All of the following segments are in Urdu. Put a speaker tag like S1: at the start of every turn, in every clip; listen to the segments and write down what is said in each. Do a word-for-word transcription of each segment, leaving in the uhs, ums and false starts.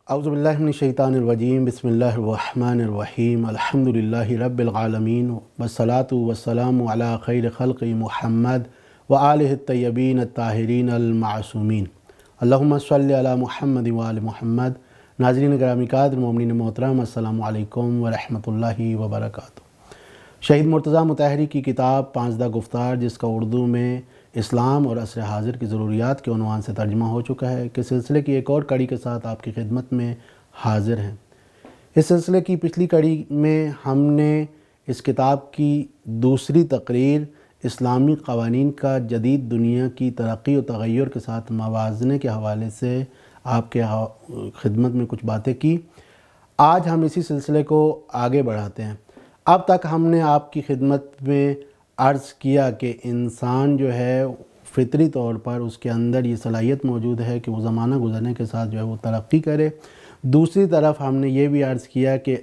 S1: اعوذ باللہ من الشیطان الرجیم، بسم اللہ الرحمن الرحیم، الحمدللہ رب العالمین، والصلاة والسلام علی خیر خلق محمد وآلہ الطیبین الطاہرین المعصومین، اللہم صلی علی محمد وآل محمد۔ ناظرین گرامی قادر، مومنین محترم، السلام علیکم ورحمۃ اللہ وبرکاتہ۔ شہید مرتضیٰ مطہری کی کتاب پانزدہ گفتار، جس کا اردو میں اسلام اور عصر حاضر کی ضروریات کے عنوان سے ترجمہ ہو چکا ہے، کہ سلسلے کی ایک اور کڑی کے ساتھ آپ کی خدمت میں حاضر ہیں۔ اس سلسلے کی پچھلی کڑی میں ہم نے اس کتاب کی دوسری تقریر، اسلامی قوانین کا جدید دنیا کی ترقی و تغیر کے ساتھ موازنے کے حوالے سے آپ کے خدمت میں کچھ باتیں کی۔ آج ہم اسی سلسلے کو آگے بڑھاتے ہیں۔ اب تک ہم نے آپ کی خدمت میں عرض کیا کہ انسان جو ہے فطری طور پر اس کے اندر یہ صلاحیت موجود ہے کہ وہ زمانہ گزرنے کے ساتھ جو ہے وہ ترقی کرے۔ دوسری طرف ہم نے یہ بھی عرض کیا کہ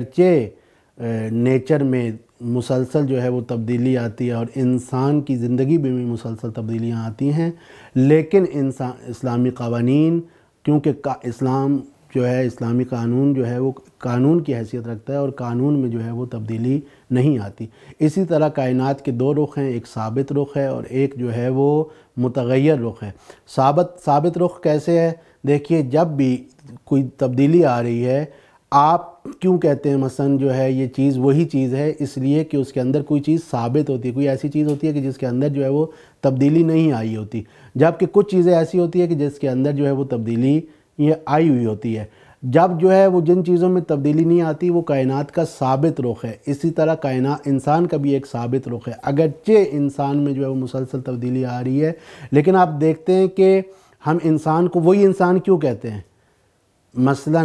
S1: اگرچہ نیچر میں مسلسل جو ہے وہ تبدیلی آتی ہے اور انسان کی زندگی میں بھی مسلسل تبدیلیاں آتی ہیں، لیکن انسان اسلامی قوانین، کیونکہ اسلام جو ہے اسلامی قانون جو ہے وہ قانون کی حیثیت رکھتا ہے اور قانون میں جو ہے وہ تبدیلی نہیں آتی۔ اسی طرح کائنات کے دو رخ ہیں، ایک ثابت رخ ہے اور ایک جو ہے وہ متغیر رخ ہے۔ ثابت ثابت رخ کیسے ہے؟ دیکھیے، جب بھی کوئی تبدیلی آ رہی ہے، آپ کیوں کہتے ہیں مثلا جو ہے یہ چیز وہی چیز ہے؟ اس لیے کہ اس کے اندر کوئی چیز ثابت ہوتی ہے، کوئی ایسی چیز ہوتی ہے کہ جس کے اندر جو ہے وہ تبدیلی نہیں آئی ہوتی، جبکہ کچھ چیزیں ایسی ہوتی ہیں کہ جس کے اندر جو ہے وہ تبدیلی یہ آئی ہوئی ہوتی ہے۔ جب جو ہے وہ جن چیزوں میں تبدیلی نہیں آتی وہ کائنات کا ثابت رخ ہے۔ اسی طرح کائنات انسان کا بھی ایک ثابت رخ ہے، اگرچہ انسان میں جو ہے وہ مسلسل تبدیلی آ رہی ہے، لیکن آپ دیکھتے ہیں کہ ہم انسان کو وہی انسان کیوں کہتے ہیں؟ مثلا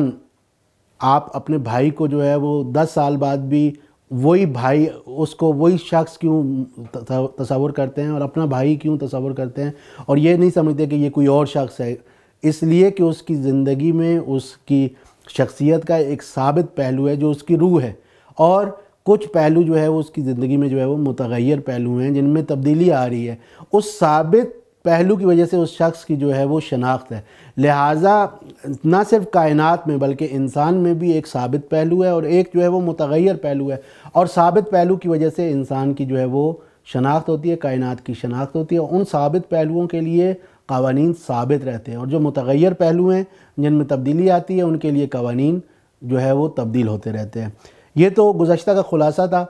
S1: آپ اپنے بھائی کو جو ہے وہ دس سال بعد بھی وہی بھائی، اس کو وہی شخص کیوں تصور کرتے ہیں اور اپنا بھائی کیوں تصور کرتے ہیں، اور یہ نہیں سمجھتے کہ یہ کوئی اور شخص ہے؟ اس لیے کہ اس کی زندگی میں اس کی شخصیت کا ایک ثابت پہلو ہے جو اس کی روح ہے، اور کچھ پہلو جو ہے وہ اس کی زندگی میں جو ہے وہ متغیر پہلو ہیں جن میں تبدیلی آ رہی ہے۔ اس ثابت پہلو کی وجہ سے اس شخص کی جو ہے وہ شناخت ہے۔ لہٰذا نہ صرف کائنات میں بلکہ انسان میں بھی ایک ثابت پہلو ہے اور ایک جو ہے وہ متغیر پہلو ہے، اور ثابت پہلو کی وجہ سے انسان کی جو ہے وہ شناخت ہوتی ہے، کائنات کی شناخت ہوتی ہے۔ ان ثابت پہلوؤں کے لیے قوانین ثابت رہتے ہیں، اور جو متغیر پہلو ہیں جن میں تبدیلی آتی ہے ان کے لیے قوانین جو ہے وہ تبدیل ہوتے رہتے ہیں۔ یہ تو گزشتہ کا خلاصہ تھا۔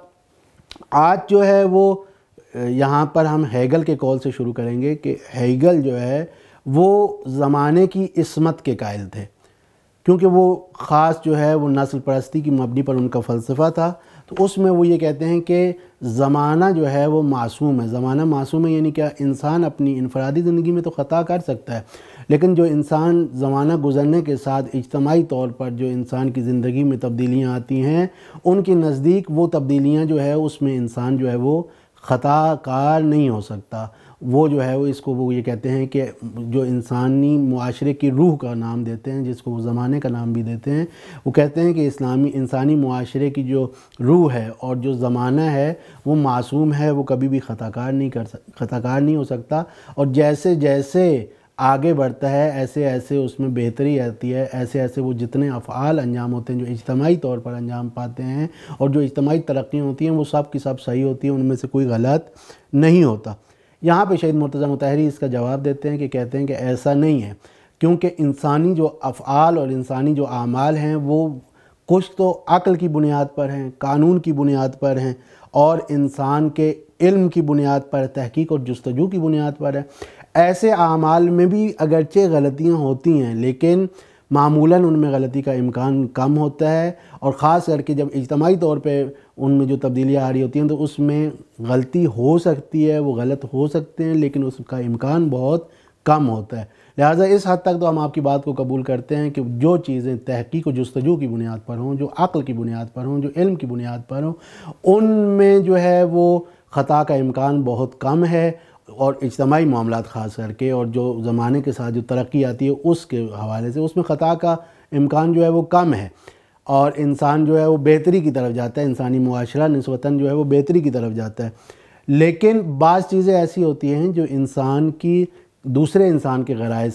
S1: آج جو ہے وہ یہاں پر ہم ہیگل کے قول سے شروع کریں گے کہ ہیگل جو ہے وہ زمانے کی عصمت کے قائل تھے، کیونکہ وہ خاص جو ہے وہ نسل پرستی کی مبنی پر ان کا فلسفہ تھا۔ تو اس میں وہ یہ کہتے ہیں کہ زمانہ جو ہے وہ معصوم ہے۔ زمانہ معصوم ہے یعنی کیا؟ انسان اپنی انفرادی زندگی میں تو خطا کر سکتا ہے، لیکن جو انسان زمانہ گزرنے کے ساتھ اجتماعی طور پر جو انسان کی زندگی میں تبدیلیاں آتی ہیں، ان کے نزدیک وہ تبدیلیاں جو ہے اس میں انسان جو ہے وہ خطا کار نہیں ہو سکتا۔ وہ جو ہے وہ اس کو وہ یہ کہتے ہیں کہ جو انسانی معاشرے کی روح کا نام دیتے ہیں، جس کو وہ زمانے کا نام بھی دیتے ہیں، وہ کہتے ہیں کہ اسلامی انسانی معاشرے کی جو روح ہے اور جو زمانہ ہے وہ معصوم ہے، وہ کبھی بھی خطا کار نہیں کر سک خطا کار نہیں ہو سکتا، اور جیسے جیسے آگے بڑھتا ہے ایسے ایسے اس میں بہتری آتی ہے، ایسے ایسے وہ جتنے افعال انجام ہوتے ہیں جو اجتماعی طور پر انجام پاتے ہیں اور جو اجتماعی ترقیاں ہوتی ہیں وہ سب کی سب صحیح ہوتی ہیں، ان میں سے کوئی غلط نہیں ہوتا۔ یہاں پہ شہید مرتضیٰ مطہری اس کا جواب دیتے ہیں کہ کہتے ہیں کہ ایسا نہیں ہے، کیونکہ انسانی جو افعال اور انسانی جو اعمال ہیں وہ کچھ تو عقل کی بنیاد پر ہیں، قانون کی بنیاد پر ہیں، اور انسان کے علم کی بنیاد پر، تحقیق اور جستجو کی بنیاد پر ہے۔ ایسے اعمال میں بھی اگرچہ غلطیاں ہوتی ہیں لیکن معمولاً ان میں غلطی کا امکان کم ہوتا ہے، اور خاص کر کے جب اجتماعی طور پہ ان میں جو تبدیلیاں آ رہی ہوتی ہیں تو اس میں غلطی ہو سکتی ہے، وہ غلط ہو سکتے ہیں، لیکن اس کا امکان بہت کم ہوتا ہے۔ لہٰذا اس حد تک تو ہم آپ کی بات کو قبول کرتے ہیں کہ جو چیزیں تحقیق و جستجو کی بنیاد پر ہوں، جو عقل کی بنیاد پر ہوں، جو علم کی بنیاد پر ہوں، ان میں جو ہے وہ خطا کا امکان بہت کم ہے، اور اجتماعی معاملات خاص کر کے اور جو زمانے کے ساتھ جو ترقی آتی ہے اس کے حوالے سے اس میں خطا کا امکان جو ہے وہ کم ہے، اور انسان جو ہے وہ بہتری کی طرف جاتا ہے، انسانی معاشرہ نسبتاً جو ہے وہ بہتری کی طرف جاتا ہے۔ لیکن بعض چیزیں ایسی ہوتی ہیں جو انسان کی دوسرے انسان کے غرائز کے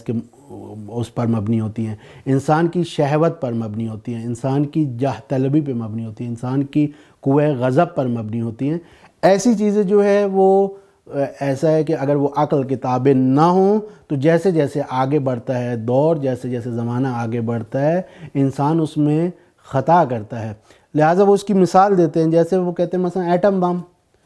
S1: اس پر مبنی ہوتی ہیں، انسان کی شہوت پر مبنی ہوتی ہیں، انسان کی جاہ طلبی پہ مبنی ہوتی ہیں، انسان کی قوہ غضب پر مبنی ہوتی ہیں۔ ایسی چیزیں جو ہے وہ ایسا ہے کہ اگر وہ عقل کے تابع نہ ہوں تو جیسے جیسے آگے بڑھتا ہے دور، جیسے جیسے زمانہ آگے بڑھتا ہے، انسان اس میں خطا کرتا ہے۔ لہٰذا وہ اس کی مثال دیتے ہیں، جیسے وہ کہتے ہیں مثلا ایٹم بم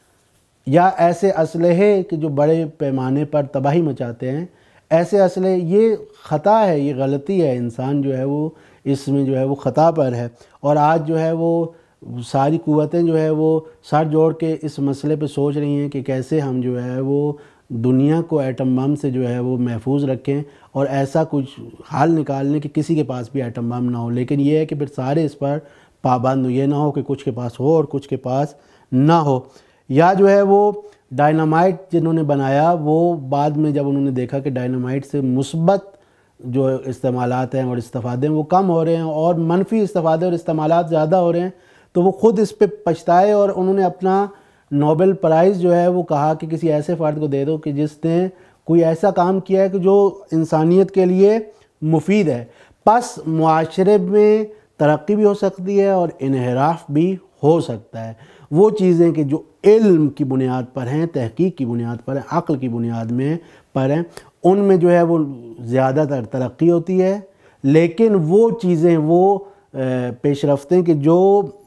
S1: یا ایسے اسلحے کہ جو بڑے پیمانے پر تباہی مچاتے ہیں، ایسے اسلحے، یہ خطا ہے، یہ غلطی ہے، انسان جو ہے وہ اس میں جو ہے وہ خطا پر ہے۔ اور آج جو ہے وہ ساری قوتیں جو ہے وہ سر جوڑ کے اس مسئلے پہ سوچ رہی ہیں کہ کیسے ہم جو ہے وہ دنیا کو ایٹم بم سے جو ہے وہ محفوظ رکھیں اور ایسا کچھ حل نکالنے کہ کسی کے پاس بھی ایٹم بم نہ ہو۔ لیکن یہ ہے کہ پھر سارے اس پر پابند ہو، یہ نہ ہو کہ کچھ کے پاس ہو اور کچھ کے پاس نہ ہو۔ یا جو ہے وہ ڈائنامائٹ جنہوں نے بنایا، وہ بعد میں جب انہوں نے دیکھا کہ ڈائنامائٹ سے مثبت جو استعمالات ہیں اور استفادے ہیں وہ کم ہو رہے ہیں اور منفی استفادے اور استعمالات زیادہ ہو رہے ہیں، تو وہ خود اس پہ پچھتائے اور انہوں نے اپنا نوبل پرائز جو ہے وہ کہا کہ کسی ایسے فرد کو دے دو کہ جس نے کوئی ایسا کام کیا ہے کہ جو انسانیت کے لیے مفید ہے۔ پس معاشرے میں ترقی بھی ہو سکتی ہے اور انحراف بھی ہو سکتا ہے۔ وہ چیزیں کہ جو علم کی بنیاد پر ہیں، تحقیق کی بنیاد پر ہیں، عقل کی بنیاد میں پر ہیں، ان میں جو ہے وہ زیادہ تر ترقی ہوتی ہے۔ لیکن وہ چیزیں، وہ پیش رفتیں کہ جو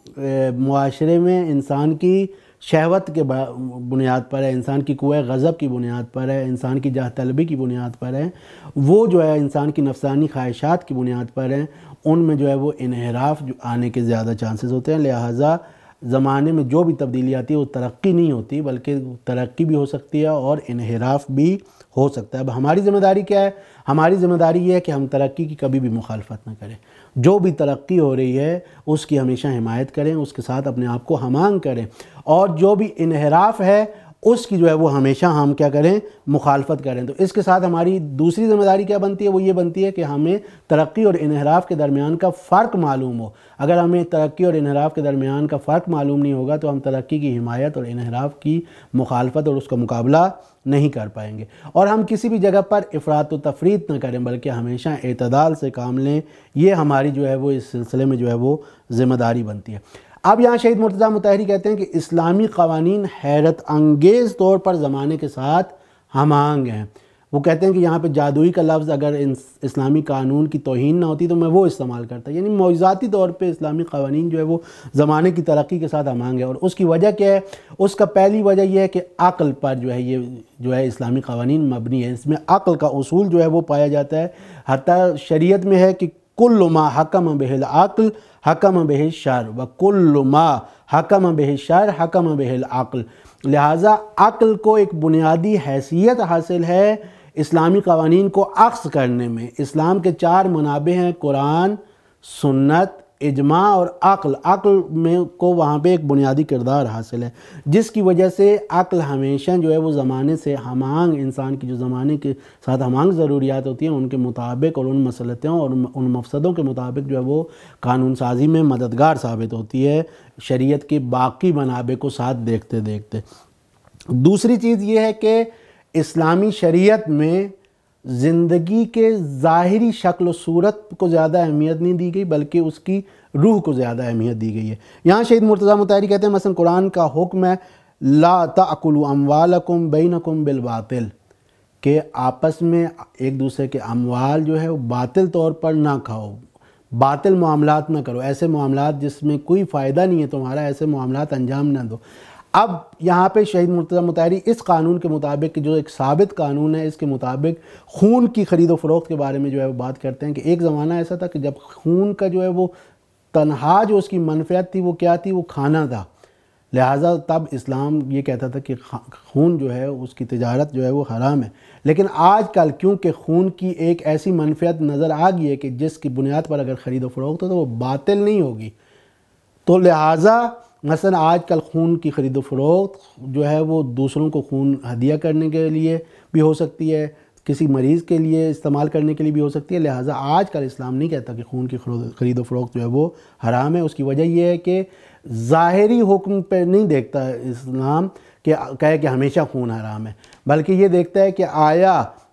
S1: معاشرے میں انسان کی شہوت کے بنیاد پر ہے، انسان کی قوہ غضب کی بنیاد پر ہے، انسان کی جاہ طلبی کی بنیاد پر ہے، وہ جو ہے انسان کی نفسانی خواہشات کی بنیاد پر ہیں، ان میں جو ہے وہ انحراف جو آنے کے زیادہ چانسز ہوتے ہیں۔ لہٰذا زمانے میں جو بھی تبدیلی آتی ہے وہ ترقی نہیں ہوتی، بلکہ ترقی بھی ہو سکتی ہے اور انحراف بھی ہو سکتا ہے۔ اب ہماری ذمہ داری کیا ہے؟ ہماری ذمہ داری یہ ہے کہ ہم ترقی کی کبھی بھی مخالفت نہ کریں۔ جو بھی ترقی ہو رہی ہے اس کی ہمیشہ حمایت کریں، اس کے ساتھ اپنے آپ کو ہمانگ کریں، اور جو بھی انحراف ہے اس کی جو ہے وہ ہمیشہ ہم کیا کریں؟ مخالفت کریں۔ تو اس کے ساتھ ہماری دوسری ذمہ داری کیا بنتی ہے؟ وہ یہ بنتی ہے کہ ہمیں ترقی اور انحراف کے درمیان کا فرق معلوم ہو۔ اگر ہمیں ترقی اور انحراف کے درمیان کا فرق معلوم نہیں ہوگا تو ہم ترقی کی حمایت اور انحراف کی مخالفت اور اس کا مقابلہ نہیں کر پائیں گے۔ اور ہم کسی بھی جگہ پر افراط و تفریط نہ کریں، بلکہ ہمیشہ اعتدال سے کام لیں۔ یہ ہماری جو ہے وہ اس سلسلے میں جو ہے وہ ذمہ داری بنتی ہے۔ اب یہاں شہید مرتضیٰ مطہری کہتے ہیں کہ اسلامی قوانین حیرت انگیز طور پر زمانے کے ساتھ ہم آہنگ ہیں۔ وہ کہتے ہیں کہ یہاں پہ جادوئی کا لفظ اگر اسلامی قانون کی توہین نہ ہوتی تو میں وہ استعمال کرتا، یعنی معجزاتی طور پہ اسلامی قوانین جو ہے وہ زمانے کی ترقی کے ساتھ ہم آہنگ ہے۔ اور اس کی وجہ کیا ہے؟ اس کا پہلی وجہ یہ ہے کہ عقل پر جو ہے یہ جو ہے اسلامی قوانین مبنی ہے، اس میں عقل کا اصول جو ہے وہ پایا جاتا ہے۔ حتیٰ شریعت میں ہے کہ کل ما حکم بہ العقل حکم بہ الشرع و کل ما حکم بہ الشرع حکم بہ العقل۔ لہٰذا عقل کو ایک بنیادی حیثیت حاصل ہے اسلامی قوانین کو اخذ کرنے میں۔ اسلام کے چار منابع ہیں، قرآن، سنت، اجماع اور عقل۔ عقل میں کو وہاں پہ ایک بنیادی کردار حاصل ہے، جس کی وجہ سے عقل ہمیشہ جو ہے وہ زمانے سے ہم آہنگ، انسان کی جو زمانے کے ساتھ ہم آہنگ ضروریات ہوتی ہیں ان کے مطابق اور ان مسلطوں اور ان مفسدوں کے مطابق جو ہے وہ قانون سازی میں مددگار ثابت ہوتی ہے، شریعت کے باقی منابع کو ساتھ دیکھتے دیکھتے۔ دوسری چیز یہ ہے کہ اسلامی شریعت میں زندگی کے ظاہری شکل و صورت کو زیادہ اہمیت نہیں دی گئی، بلکہ اس کی روح کو زیادہ اہمیت دی گئی ہے۔ یہاں شہید مرتضیٰ مطہری کہتے ہیں مثلا قرآن کا حکم ہے لا تأکلوا اموالکم بینکم بالباطل، کہ آپس میں ایک دوسرے کے اموال جو ہے وہ باطل طور پر نہ کھاؤ، باطل معاملات نہ کرو، ایسے معاملات جس میں کوئی فائدہ نہیں ہے تمہارا، ایسے معاملات انجام نہ دو۔ اب یہاں پہ شہید مرتضیٰ مطہری اس قانون کے مطابق جو ایک ثابت قانون ہے، اس کے مطابق خون کی خرید و فروخت کے بارے میں جو ہے وہ بات کرتے ہیں کہ ایک زمانہ ایسا تھا کہ جب خون کا جو ہے وہ تنہا جو اس کی منفعت تھی وہ کیا تھی؟ وہ کھانا تھا۔ لہٰذا تب اسلام یہ کہتا تھا کہ خون جو ہے اس کی تجارت جو ہے وہ حرام ہے۔ لیکن آج کل کیونکہ خون کی ایک ایسی منفعت نظر آ گئی ہے کہ جس کی بنیاد پر اگر خرید و فروخت ہو تو وہ باطل نہیں ہوگی، تو لہٰذا مثلا آج کل خون کی خرید و فروخت جو ہے وہ دوسروں کو خون ہدیہ کرنے کے لیے بھی ہو سکتی ہے، کسی مریض کے لیے استعمال کرنے کے لیے بھی ہو سکتی ہے۔ لہٰذا آج کل اسلام نہیں کہتا کہ خون کی خرید و فروخت جو ہے وہ حرام ہے۔ اس کی وجہ یہ ہے کہ ظاہری حکم پہ نہیں دیکھتا اسلام کہ کہے کہ ہمیشہ خون حرام ہے، بلکہ یہ دیکھتا ہے کہ آیا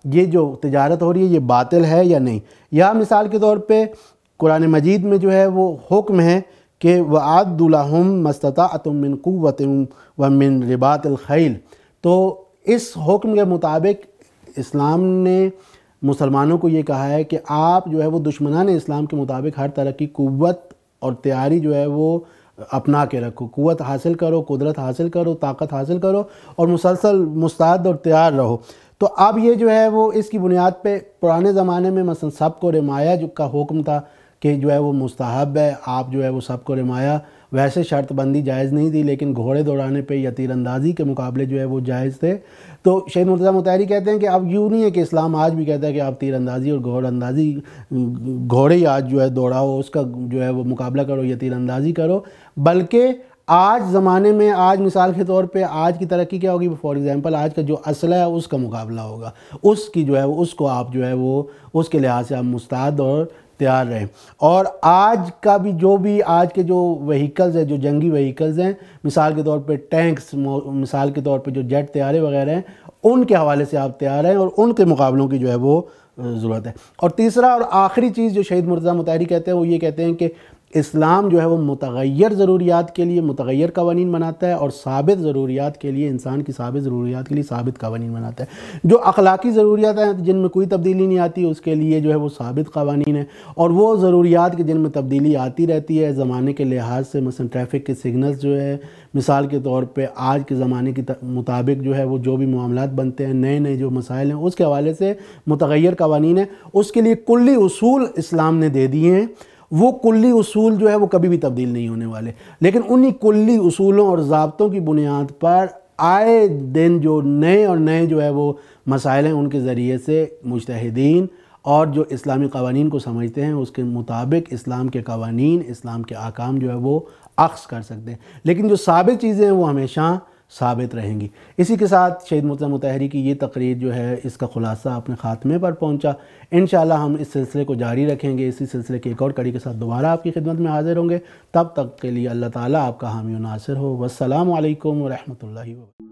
S1: یہ جو تجارت ہو رہی ہے یہ باطل ہے یا نہیں۔ یا مثال کے طور پہ قرآن مجید میں جو ہے وہ حکم ہے کہ وَأَعَدُّوا لَهُم مَا اسْتَطَعْتُم مِّن قُوَّةٍ وَمِن رِبَاطِ الْخَيْلِ، تو اس حکم کے مطابق اسلام نے مسلمانوں کو یہ کہا ہے کہ آپ جو ہے وہ دشمنان اسلام کے مطابق ہر طرح کی قوت اور تیاری جو ہے وہ اپنا کے رکھو، قوت حاصل کرو، قدرت حاصل کرو، طاقت حاصل کرو اور مسلسل مستعد اور تیار رہو۔ تو اب یہ جو ہے وہ اس کی بنیاد پہ پرانے زمانے میں مثلا سب کو رمایا جو کا حکم تھا کہ جو ہے وہ مستحب ہے، آپ جو ہے وہ سب کو رمایا، ویسے شرط بندی جائز نہیں تھی لیکن گھوڑے دوڑانے پہ یا تیر اندازی کے مقابلے جو ہے وہ جائز تھے۔ تو شہید مرتضیٰ مطہری کہتے ہیں کہ اب یوں نہیں ہے کہ اسلام آج بھی کہتا ہے کہ آپ تیر اندازی اور گھوڑ اندازی گھوڑے ہی آج جو ہے دوڑاؤ، اس کا جو ہے وہ مقابلہ کرو یا تیر اندازی کرو، بلکہ آج زمانے میں آج مثال کے طور پہ آج کی ترقی کیا ہوگی، فار ایگزامپل آج کا جو اسلحہ ہے اس کا مقابلہ ہوگا، اس کی جو ہے اس کو آپ جو ہے وہ اس کے لحاظ سے آپ مستعد اور تیار رہیں۔ اور آج کا بھی جو بھی آج کے جو وہیکلز ہیں، جو جنگی وہیکلز ہیں، مثال کے طور پہ ٹینکس، مثال کے طور پہ جو جیٹ طیارے وغیرہ ہیں، ان کے حوالے سے آپ تیار ہیں اور ان کے مقابلوں کی جو ہے وہ ضرورت ہے۔ اور تیسرا اور آخری چیز جو شہید مرتضیٰ مطہری کہتے ہیں وہ یہ کہتے ہیں کہ اسلام جو ہے وہ متغیر ضروریات کے لیے متغیر قوانین بناتا ہے اور ثابت ضروریات کے لیے، انسان کی ثابت ضروریات کے لیے ثابت قوانین بناتا ہے۔ جو اخلاقی ضروریات ہیں جن میں کوئی تبدیلی نہیں آتی اس کے لیے جو ہے وہ ثابت قوانین ہیں، اور وہ ضروریات کے جن میں تبدیلی آتی رہتی ہے زمانے کے لحاظ سے، مثلا ٹریفک کے سگنلز جو ہے مثال کے طور پہ آج کے زمانے کے مطابق جو ہے وہ جو بھی معاملات بنتے ہیں، نئے نئے جو مسائل ہیں اس کے حوالے سے متغیر قوانین ہیں، اس کے لیے کلی اصول اسلام نے دے دیے ہیں۔ وہ کلی اصول جو ہے وہ کبھی بھی تبدیل نہیں ہونے والے، لیکن انہی کلی اصولوں اور ضابطوں کی بنیاد پر آئے دن جو نئے اور نئے جو ہے وہ مسائل ہیں ان کے ذریعے سے مجتہدین اور جو اسلامی قوانین کو سمجھتے ہیں اس کے مطابق اسلام کے قوانین، اسلام کے احکام جو ہے وہ اخذ کر سکتے ہیں، لیکن جو ثابت چیزیں ہیں وہ ہمیشہ ثابت رہیں گی۔ اسی کے ساتھ شہید مرتضیٰ مطہری کی یہ تقریر جو ہے اس کا خلاصہ اپنے خاتمے پر پہنچا۔ انشاءاللہ ہم اس سلسلے کو جاری رکھیں گے، اسی سلسلے کی ایک اور کڑی کے ساتھ دوبارہ آپ کی خدمت میں حاضر ہوں گے۔ تب تک کے لیے اللہ تعالیٰ آپ کا حامی و ناصر ہو۔ والسلام علیکم ورحمۃ اللہ وبرکاتہ۔